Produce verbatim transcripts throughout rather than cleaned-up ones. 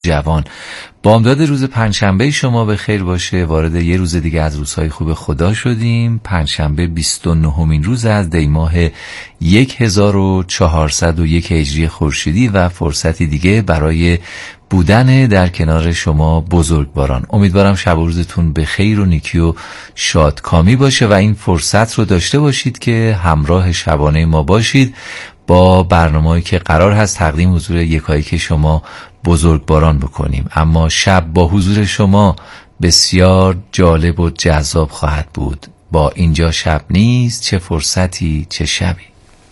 جوان. بامداد روز پنجشنبه شما به خیر باشه. وارد یه روز دیگه از روزهای خوب خدا شدیم. پنجشنبه بیست و نهمین روز از دی ماه هزار و چهارصد و یک هجری خورشیدی و فرصتی دیگه برای بودن در کنار شما بزرگواران. امیدوارم شب و روزتون به خیر و نیکی و شادکامی باشه و این فرصت رو داشته باشید که همراه شبانه ما باشید با برنامه‌ای که قرار هست تقدیم حضور یکایک شما بزرگواران بکنیم. اما شب با حضور شما بسیار جالب و جذاب خواهد بود. با اینجا شب نیست، چه فرصتی چه شبی.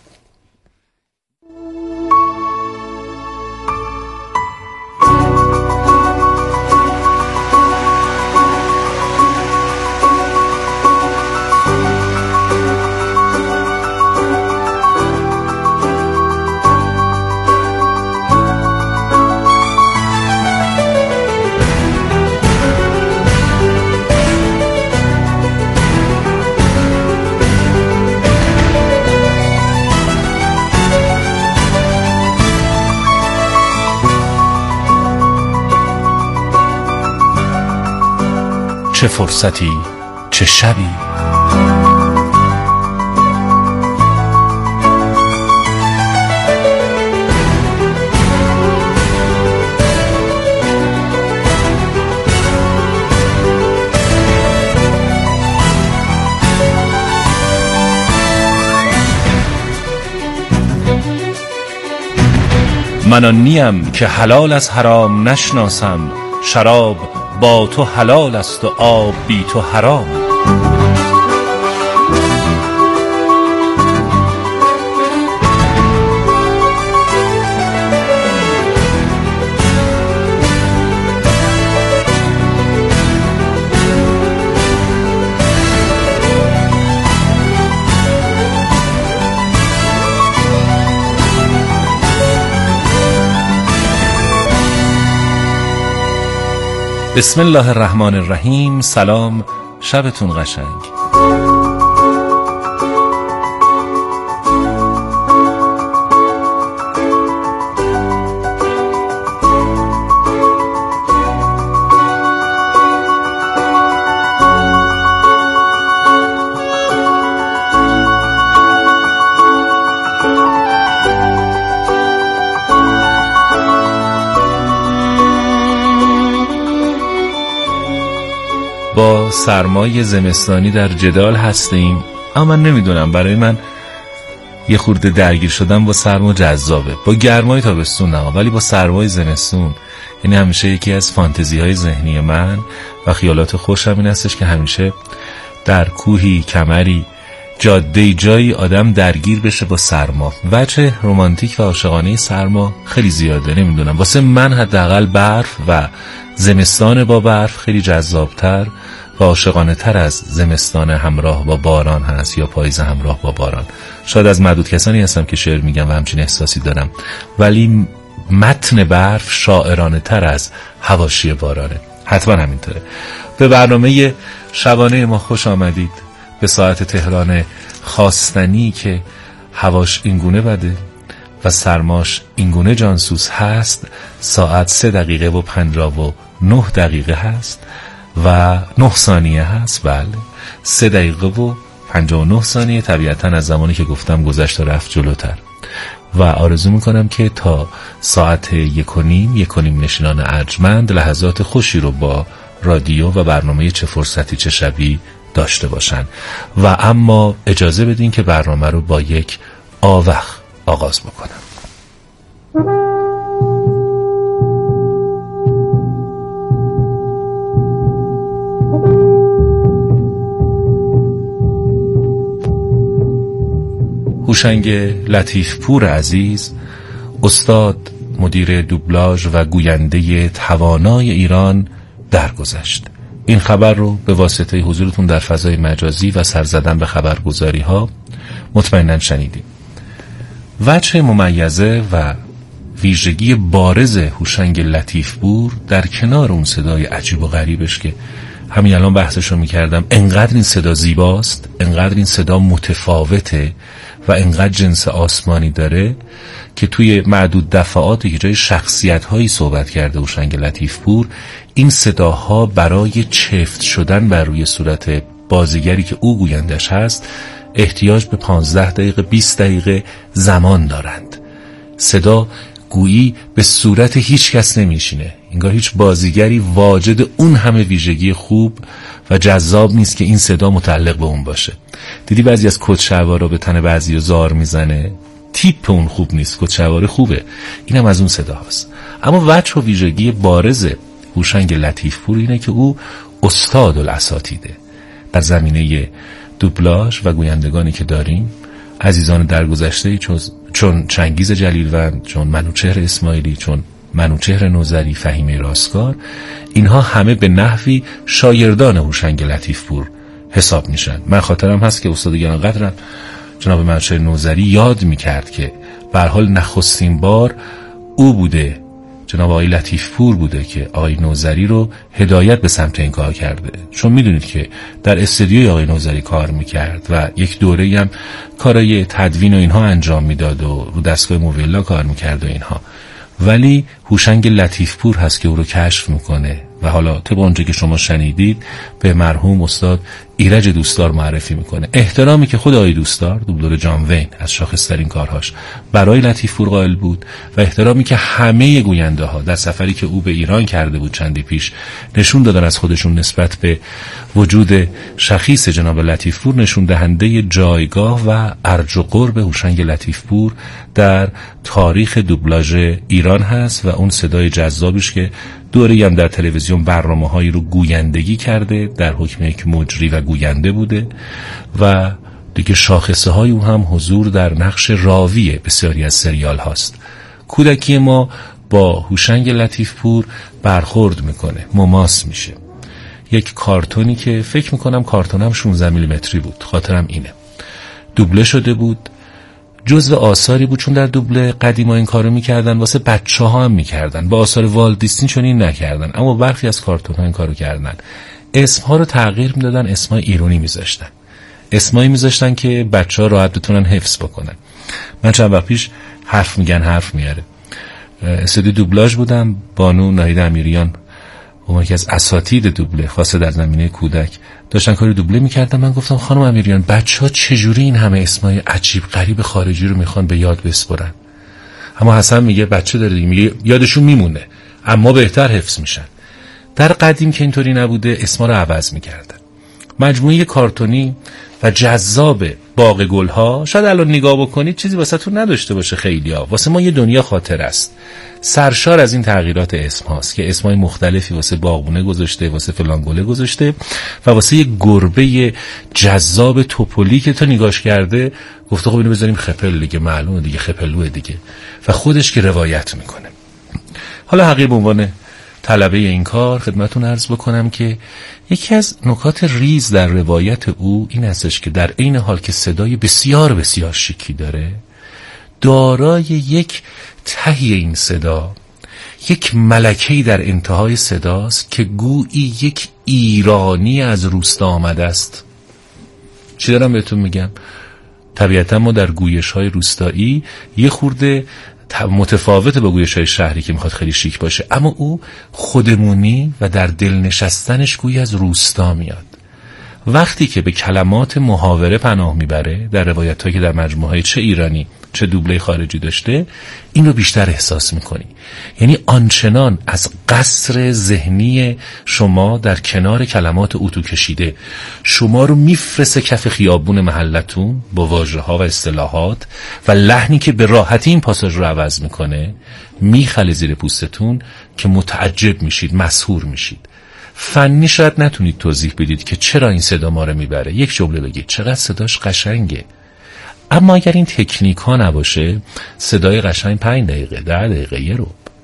چه فرصتی چه شبی. من آن نیم که حلال از حرام نشناسم، شراب با تو حلال است و آب بی تو حرام. بسم الله الرحمن الرحیم. سلام، شبتون قشنگ. با سرمای زمستانی در جدال هستیم، اما من نمیدونم، برای من یه خورده درگیر شدم با سرما جذابه. با گرمای تابستون نه، ولی با سرمای زمستون یعنی همیشه یکی از فانتزی های ذهنی من و خیالات خوشم این هستش که همیشه در کوهی، کمری، جاده جایی آدم درگیر بشه با سرما. وجه رمانتیک و عاشقانه سرما خیلی زیاده. نمیدونم، واسه من حداقل برف و زمستان با برف خیلی جذابتر و عاشقانه تر از زمستان همراه با باران هست یا پاییز همراه با باران. شاید از معدود کسانی هستم که شعر میگم و همچین احساسی دارم، ولی متن برف شاعرانه تر از حواشی بارانه. حتما همینطوره. به برنامه شبانه ما خوش آمدید. به ساعت تهران خواستنی که هواش اینگونه بده و سرماش اینگونه جانسوز هست، ساعت سه دقیقه و پنجاه و نه دقیقه هست و نه ثانیه هست. بله، سه دقیقه و پنجاه و نه ثانیه. طبیعتا از زمانی که گفتم گذشت و رفت جلوتر و آرزو میکنم که تا ساعت یک و نیم یک و نیم نشینان ارجمند لحظات خوشی رو با رادیو و برنامه چه فرصتی چه شبی داشته باشن. و اما اجازه بدین که برنامه رو با یک آوخ آغاز بکنم. هوشنگ لطیفپور عزیز، استاد، مدیر دوبلاژ و گوینده توانای ایران درگذشت. این خبر رو به واسطه حضورتون در فضای مجازی و سر زدن به خبرگزاری ها مطمئناً شنیدیم. وجه ممیزه و ویژگی بارز هوشنگ لطیفپور در کنار اون صدای عجیب و غریبش که همین الان بحثشو میکردم، انقدر این صدا زیباست، انقدر این صدا متفاوته و انقدر جنس آسمانی داره که توی معدود دفعاتی که جای شخصیت هایی صحبت کرده هوشنگ لطیفپور، این صداها برای چفت شدن بر روی صورت بازیگری که او گویندش هست احتیاج به پانزده دقیقه بیست دقیقه زمان دارند. صدا گویی به صورت هیچ کس نمیشینه، انگار هیچ بازیگری واجد اون همه ویژگی خوب و جذاب نیست که این صدا متعلق به اون باشه. دیدی بعضی از کدشلوارا به تن بعضی رو زار میزنه، تیپ اون خوب نیست، کدشلوار خوبه، اینم از اون صدا هست. اما وجه و ویژگی بارز هوشنگ لطیفپور اینه که او استاد الاساتیده در زمینه دوبلاژ و گویندگانی که داریم. عزیزان درگذشته چون چون چنگیز جلیلوند، چون منوچهر اسماعیلی، چون منوچهر نوذری، فهیمه راستگار، اینها همه به نحوی شاگردان هوشنگ لطیفپور حساب میشن. من خاطرم هست که استاد گرانقدرم جناب منوچهر نوذری یاد میکرد که به هر حال نخستین بار او بوده، جناب آقای لطیفپور بوده که آقای نوذری رو هدایت به سمت این کار کرده، چون میدونید که در استودیوی آقای نوذری کار میکرد و یک دوره‌ای هم کارای تدوین و اینها انجام میداد و رو دستگاه موویلا کار میکرد و اینها، ولی هوشنگ لطیفپور هست که او رو کشف میکنه و حالا طبق اونجا که شما شنیدید به مرحوم استاد ایرج دوستدار معرفی میکنه. احترامی که خود آقای دوستدار، دوبلور جان وین، از شاخص‌ترین کارهاش برای لطیفپور قائل بود و احترامی که همه گوینده ها در سفری که او به ایران کرده بود چندی پیش نشون دادن از خودشون نسبت به وجود شخیص جناب لطیفپور، نشون دهنده جایگاه و ارج و قرب هوشنگ لطیفپور در تاریخ دوبلاژ ایران هست و اون صدای جذابش که دوره هم در تلویزیون برنامه‌هایی رو گویندگی کرده، در حکم یک مجری و گوینده بوده و دیگه شاخصه های او هم حضور در نقش راوی بسیاری از سریال هاست. کودکی ما با هوشنگ لطیفپور برخورد میکنه، مماس میشه. یک کارتونی که فکر میکنم کارتونم شانزده میلیمتری بود، خاطرم اینه، دوبله شده بود، جزو آثاری بود، چون در دوبله قدیما این کارو میکردن واسه بچه ها هم میکردن، با آثار والت دیسنی چون این نکردن، اما برخی از کارتون ها این کارو کردن، اسمها رو تغییر میدادن، اسمای ایرانی میذاشتن، اسمایی میذاشتن که بچه ها راحت بتونن حفظ بکنن. من چند وقت پیش حرف میگن حرف میاره استودیو دوبلاژ بودم، بانو ناهید امیریان اون که از اساتید دوبله خاصه در زمینه کودک داشتن کاری دوبله میکردن. من گفتم خانم امیریان بچه‌ها چجوری این همه اسمای عجیب غریب خارجی رو میخوان به یاد بسپرن؟ اما حسن میگه بچه داره دیگه، میگه یادشون میمونه اما بهتر حفظ میشن. در قدیم که اینطوری نبوده، اسما رو عوض میکردن. مجموعه کارتونی و جذاب باغ گلها شاید الان نگاه بکنید چیزی واسه تون نداشته باشه، خیلیا واسه ما یه دنیا خاطر است، سرشار از این تغییرات اسم هاست که اسمای مختلفی واسه باغبونه گذاشته، واسه فلان گله گذاشته و واسه یه گربه جذاب توپلی که تا نگاش کرده گفته خب اینو بذاریم خپل دیگه، معلومه دیگه خپلوه دیگه، و خودش که روایت میکنه. حالا حقیقت به عنوان طلبه این کار خدمتون عرض بکنم که یکی از نکات ریز در روایت او این هستش که در عین حال که صدای بسیار بسیار شیکی داره، دارای یک تهی این صدا، یک ملکه‌ای در انتهای صداست که گویی یک ایرانی از روستا آمده است. چی دارم بهتون میگم؟ طبیعتا ما در گویش های روستایی یه خورده متفاوت با گویش های شهری که میخواد خیلی شیک باشه، اما او خودمونی و در دل نشستنش گویی از روستا میاد. وقتی که به کلمات محاوره پناه میبره در روایت هایی که در مجموعه های چه ایرانی چه دوبله خارجی داشته، این رو بیشتر احساس میکنی. یعنی آنچنان از قصر ذهنی شما در کنار کلمات اتو کشیده شما رو میفرسه کف خیابون محلتون با واژه ها و اصطلاحات و لحنی که به راحتی این پاساژ رو عوض میکنه، میخله زیر پوستتون که متعجب میشید، مسحور میشید. فنی شاید نتونید توضیح بدید که چرا این صدا ما رو میبره، یک جمله بگید چقدر صداش قشنگه، اما اگر این تکنیک ها نباشه صدای قشنگ پنج دقیقه ده دقیقه یه رو.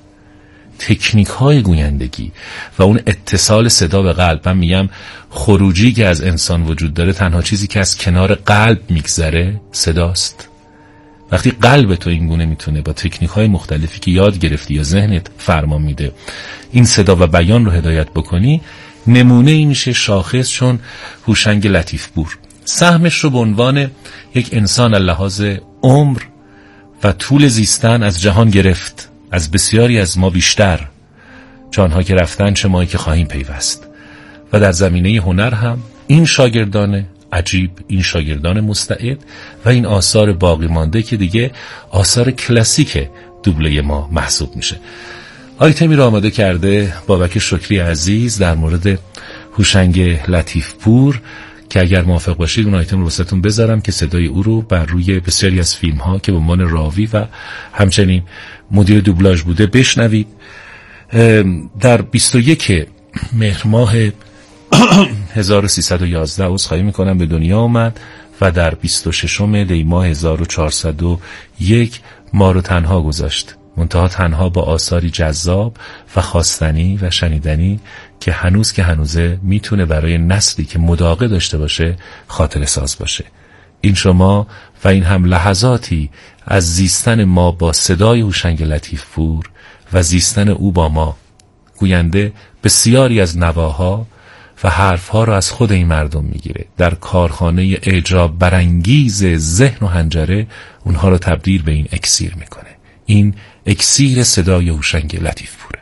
تکنیک های گویندگی و اون اتصال صدا به قلب، من میگم خروجی که از انسان وجود داره تنها چیزی که از کنار قلب میگذره صداست. وقتی قلب تو این گونه میتونه با تکنیک های مختلفی که یاد گرفتی یا ذهنت فرمان میده این صدا و بیان رو هدایت بکنی، نمونه این میشه شاخص چون هوشنگ لطیفپور. سهمش رو به عنوان یک انسان لحاظ عمر و طول زیستن از جهان گرفت، از بسیاری از ما بیشتر، چه آنها که رفتن چه مایی که خواهیم پیوست. و در زمینه هنر هم این شاگردان عجیب، این شاگردان مستعد و این آثار باقی مانده که دیگه آثار کلاسیک دوبله ما محسوب میشه. آیتمی را آماده کرده بابک شکری عزیز در مورد هوشنگ لطیفپور که اگر موافق باشید اون آیتم رو واسهتون بذارم که صدای او رو بر روی بسیاری از فیلم ها که به عنوان راوی و همچنین مدیر دوبلاژ بوده بشنوید. در بیست و یک مهر ماه هزار و سیصد و یازده عذرخواهی میکنم به دنیا آمد و در بیست و ششم دی ماه هزار و چهارصد و یک ما رو تنها گذاشت، منتها تنها با آثاری جذاب و خواستنی و شنیدنی که هنوز که هنوزه میتونه برای نسلی که مداقه داشته باشه خاطره ساز باشه. این شما و این هم لحظاتی از زیستن ما با صدای هوشنگ لطیفپور و زیستن او با ما. گوینده بسیاری از نواها و حرفها را از خود این مردم میگیره، در کارخانه اعجاب برانگیز ذهن و حنجره اونها را تبدیل به این اکسیر میکنه. این اکسیر صدای هوشنگ لطیفپوره.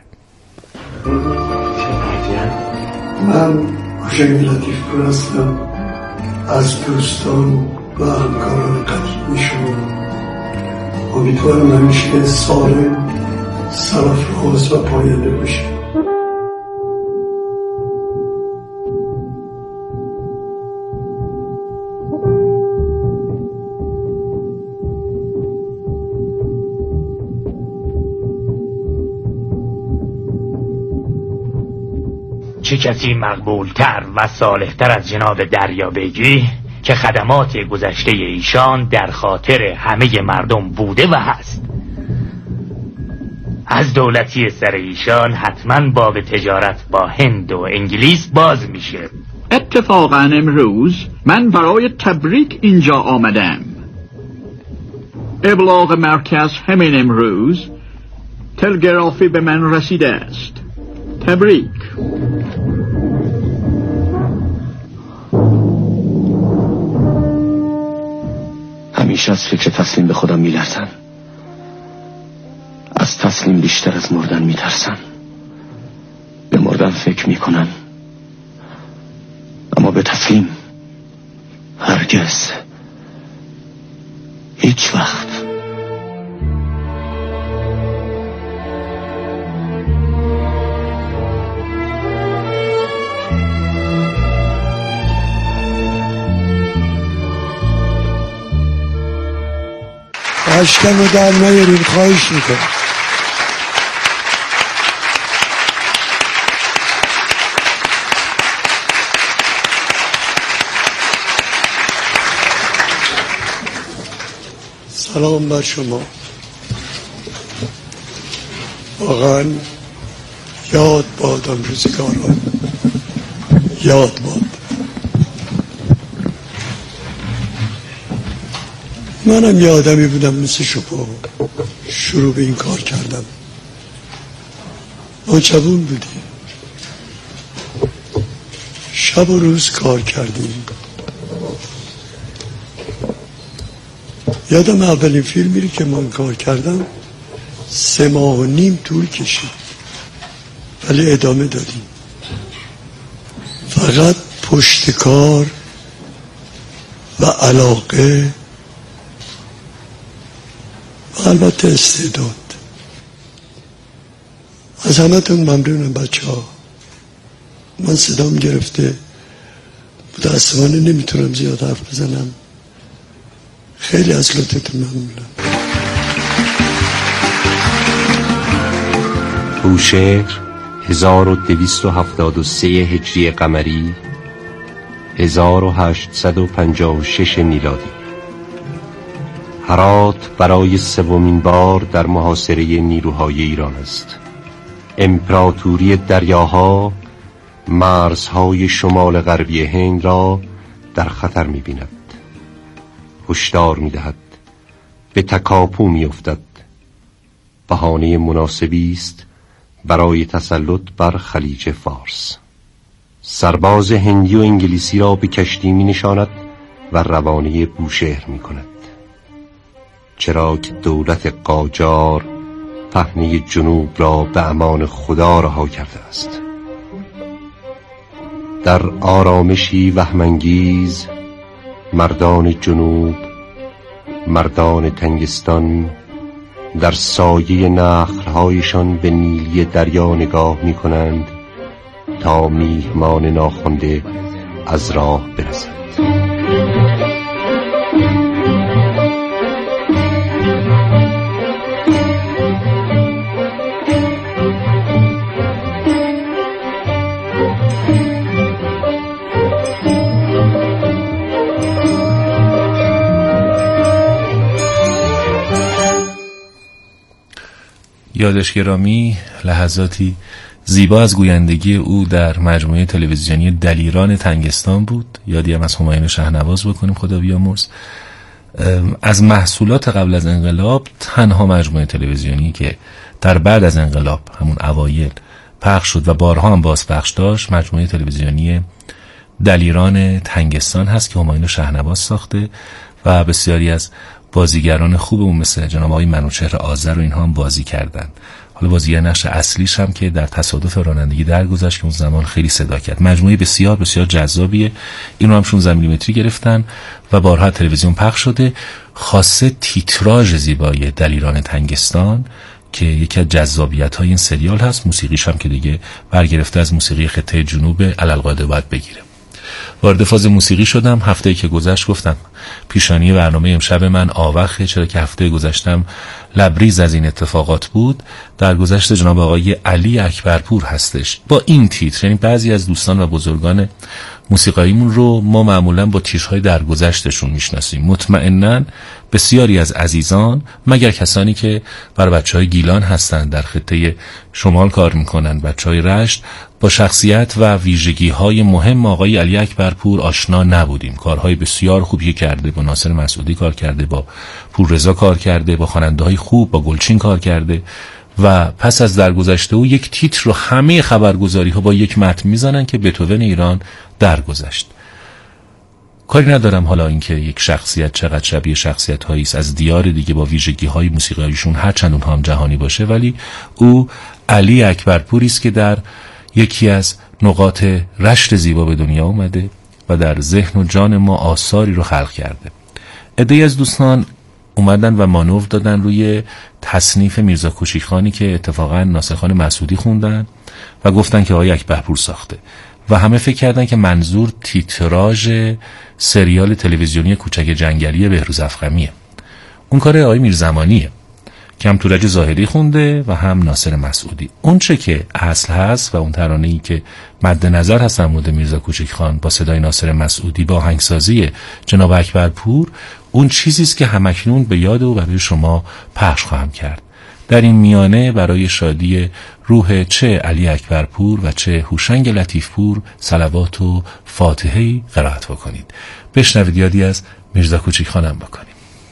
من هوشنگ لطیفپور هستم، از دوستان و همکاران قدیمی شما. امیدوارم همیشه سالم، سرافراز و پاینده باشه. چه کسی مقبولتر و صالحتر از جناب دریابیگی که خدمات گذشته ایشان در خاطر همه مردم بوده و هست. از دولتی سر ایشان حتما باب تجارت با هند و انگلیس باز میشه. اتفاقا امروز من برای تبریک اینجا آمدم. ابلاغ مرکز همین امروز تلگرافی به من رسیده است. تبریک. همیشه از فکر تسلیم به خودم میلرزم. از تسلیم بیشتر از مردن میترسم. به مردن فکر میکنم اما به تسلیم هرگز، هیچ وقت. اشکم رو در نیاریم، خواهش میکنم. سلام بر شما. واقعا یاد بادم روزگاران، یاد باد. منم یه آدمی بودم مثل شما، شروع به این کار کردم. ما جوون بودیم، شب و روز کار کردیم. یادم اولین فیلمی که من کار کردم سه ماه و نیم طول کشید، ولی ادامه دادیم. فقط پشت کار و علاقه و البته استعداد. از همه تون ممنونم بچه ها. من صدام گرفته، متاسفانه نمیتونم زیاد حرف بزنم. خیلی از لطفتون ممنونم. بوشهر هزار و دویست و هفتاد و سه هجری قمری، هزار و هشتصد و پنجاه و شش میلادی. هرات برای سومین بار در محاصره نیروهای ایران است. امپراتوری دریاها مرزهای شمال غربی هند را در خطر می‌بیند. هشدار می‌دهد، به تکاپو می‌افتد. بهانه مناسبی است برای تسلط بر خلیج فارس. سرباز هندی و انگلیسی را به کشتی می نشاند و روانه بوشهر می کند، چرا که دولت قاجار پهنه جنوب را به امان خدا رها کرده است. در آرامشی وهم‌انگیز مردان جنوب، مردان تنگستان، در سایه نخل‌هایشان به نیلی دریا نگاه می کنند تا میهمان ناخوانده از راه برسد. یادش گرامی لحظاتی زیبا از گویندگی او در مجموعه تلویزیونی دلیران تنگستان بود. یادی هم از همایون شهنواز بکنیم، خدا بیامرز. از محصولات قبل از انقلاب تنها مجموعه تلویزیونی که در بعد از انقلاب همون اوایل پخش شد و بارها هم باز پخش داشت مجموعه تلویزیونی دلیران تنگستان هست که همایون شهنواز ساخته و بسیاری از بازیگران خوبمون مثل جناب آقای منوچهر آذر و اینها هم بازی کردن. حالا بازیگر نقش اصلیش هم که در تصادف رانندگی درگذشت که اون زمان خیلی صدا کرد. مجموعه بسیار بسیار جذابیه. اینو هم شانزده میلیمتری گرفتن و بارها تلویزیون پخش شده. خاصه تیتراژ زیبای دلیران تنگستان که یکی از جذابیت‌های این سریال هست، موسیقیش هم که دیگه برگرفته از موسیقی خطه جنوب علالقاعده باید بگیره. وارد فاز موسیقی شدم. هفته‌ای که گذشت گفتم پیشانی برنامه امشب من آوخه، چرا که هفته گذشتم لبریز از این اتفاقات بود. در گذشت جناب آقای علی اکبرپور هستش با این تیتر، یعنی بعضی از دوستان و بزرگان موسیقاییمون رو ما معمولا با تیترهای درگذشتشون میشناسیم. مطمئناً بسیاری از عزیزان مگر کسانی که برای بچهای گیلان هستند در خطه شمال کار میکنن، بچهای رشت، با شخصیت و ویژگی‌های مهم آقای علی اکبرپور آشنا نبودیم. کارهای بسیار خوبی کرده، با ناصر مسعودی کار کرده، با پوررضا کار کرده، با خواننده‌های خوب، با گلچین کار کرده و پس از درگذشته او یک تیتر رو همه خبرگزاری‌ها با یک متن میزنن که بتوون ایران درگذشت. کاری ندارم حالا اینکه یک شخصیت چقدر شبیه شخصیت‌هایی است از دیار دیگه با ویژگی‌های موسیقیایشون، هر چند اونها هم جهانی باشه، ولی او علی اکبرپوری است که در یکی از نقاط رشت زیبا به دنیا اومده و در ذهن و جان ما آثاری رو خلق کرده. عده‌ای از دوستان اومدن و مانور دادن روی تصنیف میرزا کوچیکخانی که اتفاقا ناصر خان مسعودی خوندن و گفتن که آقای اکبرپور ساخته و همه فکر کردن که منظور تیتراژ سریال تلویزیونی کوچک جنگلی بهروز افخمیه. اون کار آقای میرزمانیه که هم تورج ظاهری خونده و هم ناصر مسعودی. اون چه که اصل هست و اون ترانه‌ای که مد نظر هست در مورد میرزا کوچیکخان با صدای ناصر مسعودی با آهنگسازی جناب اکبرپور، اون چیزی است که همکنون به یاد و برای شما پخش خواهم کرد. در این میانه برای شادی روح چه علی اکبرپور و چه هوشنگ لطیفپور صلوات و فاتحه‌ای قرائت بکنید. بشنوید یادی از میرزا کوچیکخانم بکنید.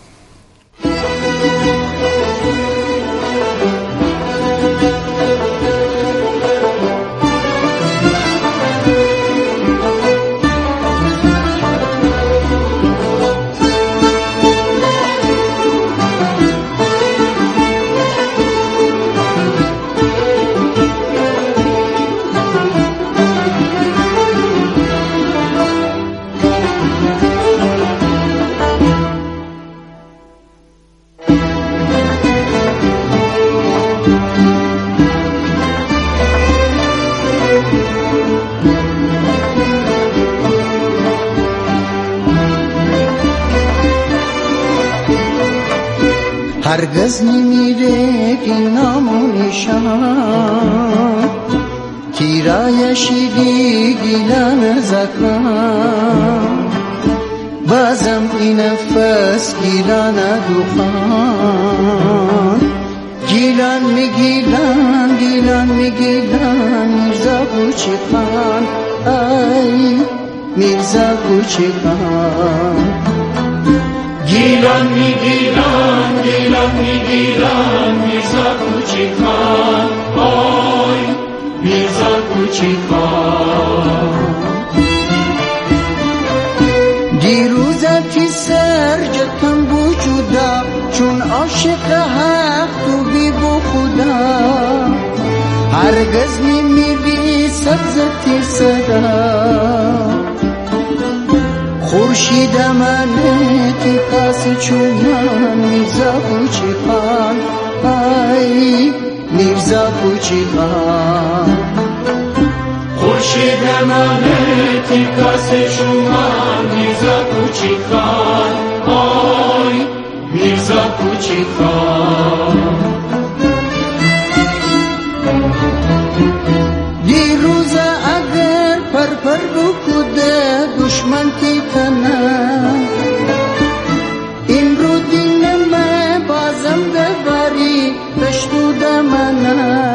هرگز نمیره این نام و نشان تیرای شیدی گیلان زکان بازم این نفس گیلان دوخان گیلان می گیلان گیلان می گیلان میرزا کوچیکخان ای میرزا کوچیکخان گیلان می گیلان گیلان می گیلان میرزا کوچیکخان آی میرزا کوچیک خان. دیروزتی سرجتم وجودا چون عاشق حق تو بی بو خدا هرگز نمیری سبزتی صدا خورشید منه تی قاس چونان میرزا کوچیک خان ای میرزا کوچیک خان. خورشید منه تی قاس چونان میرزا کوچیک خان آی میرزا کوچیک خان. دیروز اگر پر پر بکوده دشمن تی کنه این رو دین من بازم ببری بشنود منه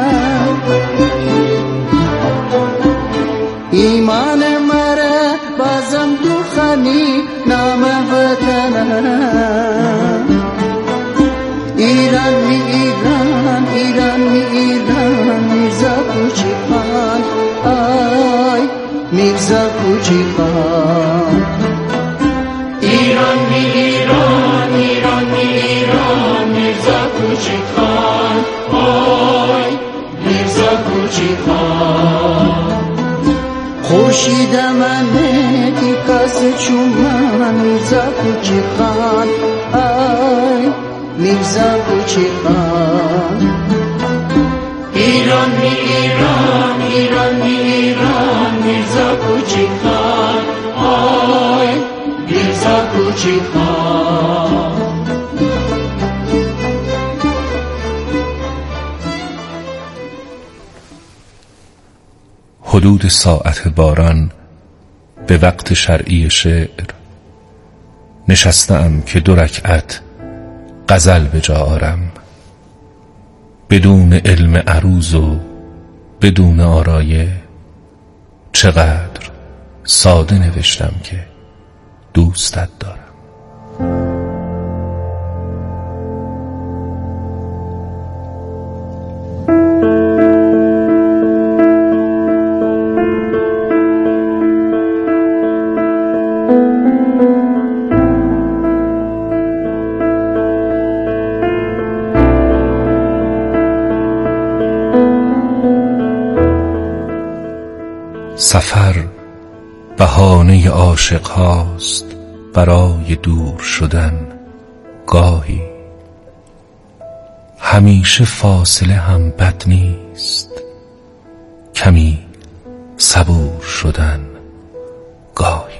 ایمان مره بازم دوخانی نام وطنه ایران می ایران ایران می ایران میرزا کوچیک خان آی میرزا کوچیک خان. ایران می ایران ایران می ایران میرزا کوچیک خان آی میرزا کوچیک خان. خورشید منه تی قاس چومان میرزا کوچیک خان آی میرزا کوچیک خان. ایران می ایران ایران می ایران میرزا کوچیک خان آی میرزا کوچیک خان. حدود ساعت باران به وقت شرعی شعر نشستم که دو رکعت غزل به جا آرم بدون علم عروض و بدون آرایه. چقدر ساده نوشتم که دوستت دارم. سفر بهانه عاشق هاست برای دور شدن گاهی همیشه فاصله هم بد نیست کمی صبور شدن گاهی.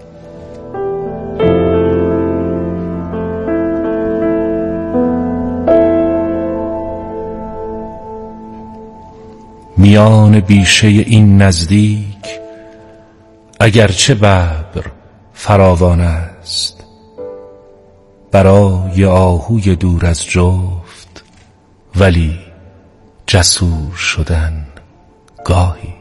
میان بیشه این نزدیک اگرچه ببر فراوان است برای آهوی دور از جفت ولی جسور شدن گاهی.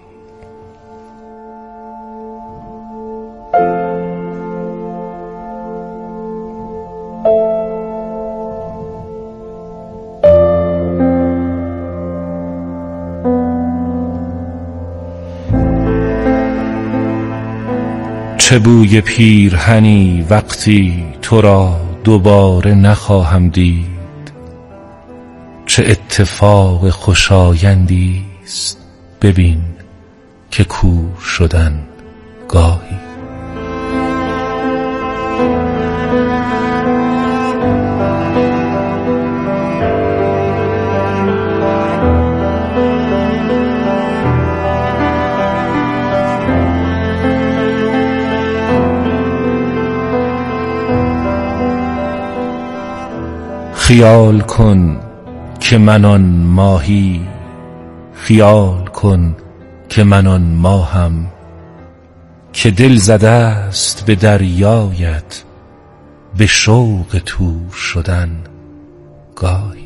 چه بوی پیرهنی وقتی تو را دوباره نخواهم دید چه اتفاق خوشایندی است ببین که کور شدن گاهی. خیال کن که من آن ماهی خیال کن که من آن ماهم که دل زده است به دریایت به شوق تور شدن گاهی.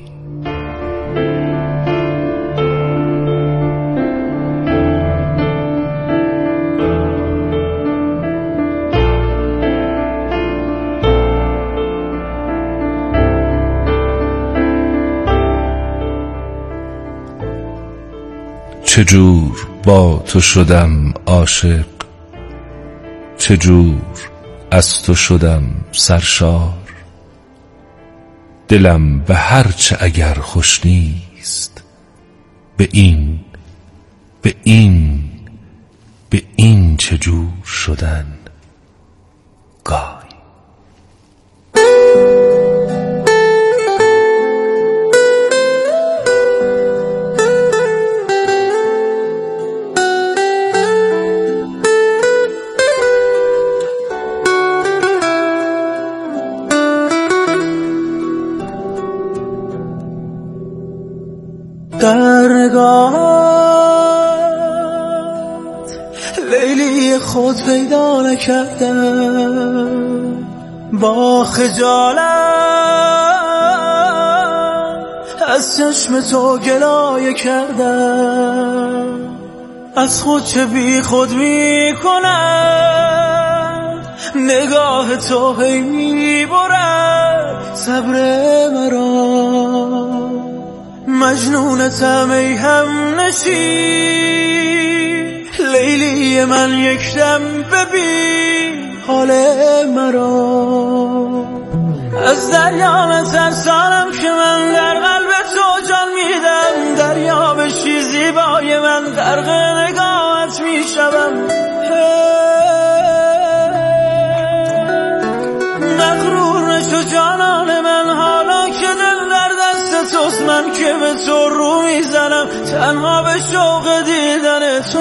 چجور با تو شدم عاشق، چجور از تو شدم سرشار. دلم به هرچه اگر خوش نیست، به این به این به این چجور شدن گای. درگاهت لیلی خود پیدا نکردم، با خجالت از چشم تو گلایه کردم. از خود چه بی خود می کنم، نگاه تو هی می برد صبر مرا. مجنونتم ای هم نشین، لیلی من یک دم ببین حال مرا. از دریا نترسانم که من در قلب تو جان میدم، دریا بشی زیبای من غرق نگاهت میشوم. مغرور نشو جانان من، حالا که دل در دست توست، من که به تو رو میزنم تنها به شوق دیدن تو.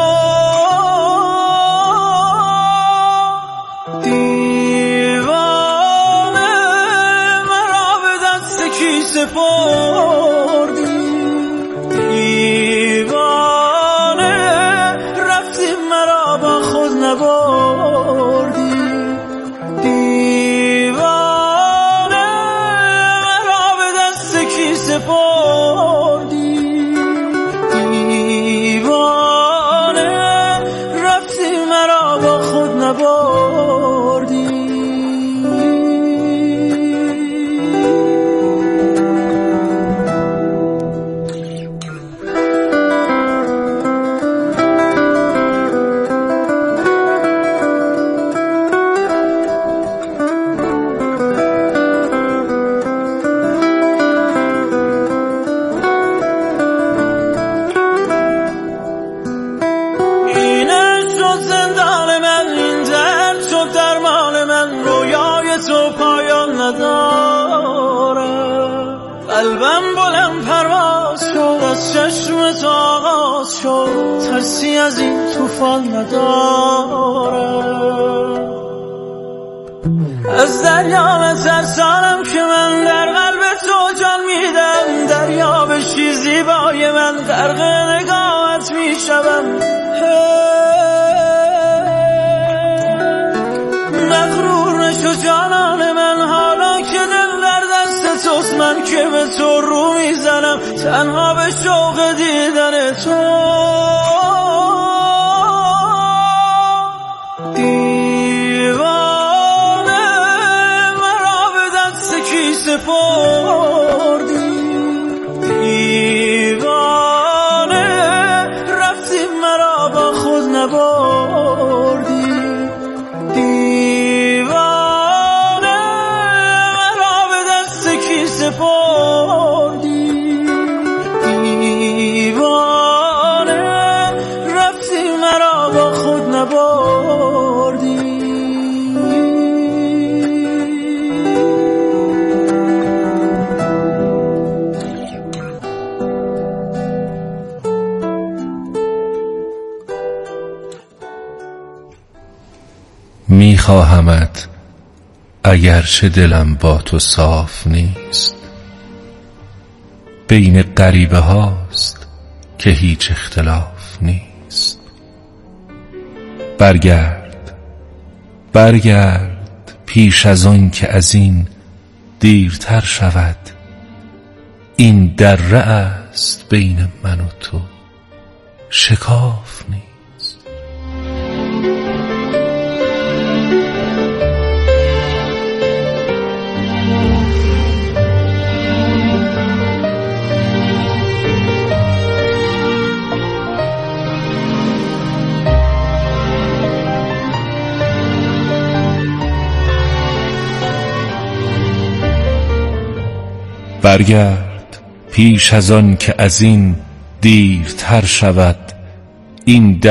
دیوانه مرا به دست کی سپردی، دیوانه رفتی مرا با خود نبردی. دیوانه مرا به دست کی سپردی، دیوانه رفتی مرا با خود نبردی. قلبم بلند پرواز شد، از چشم تو آغاز شد، ترسی از این طوفان ندارم. از دریا نترسانم که من در قلب تو جان میدم، دریا بشی زیبای من غرق نگاهت میشوم. مغرور نشو جانان من، حالا که دل در دست توست، من که به تو رو میزنم تنها به شوق دیدن تو. دیوانه مرا به دست کی سپردی، دیوانه رفتی مرا با خود نبردی. دیوانه مرا به دست کی سپردی، دیوانه رفتی مرا با خود نبردی. میخواهمت اگرچه دلم با تو صاف نیست، بین غریبه هاست که هیچ اختلاف نیست. برگرد برگرد پیش از آن که از این دیرتر شود، این دره است بین من و تو شکاف نیست. برگرد پیش از آن که از این دیرتر شود این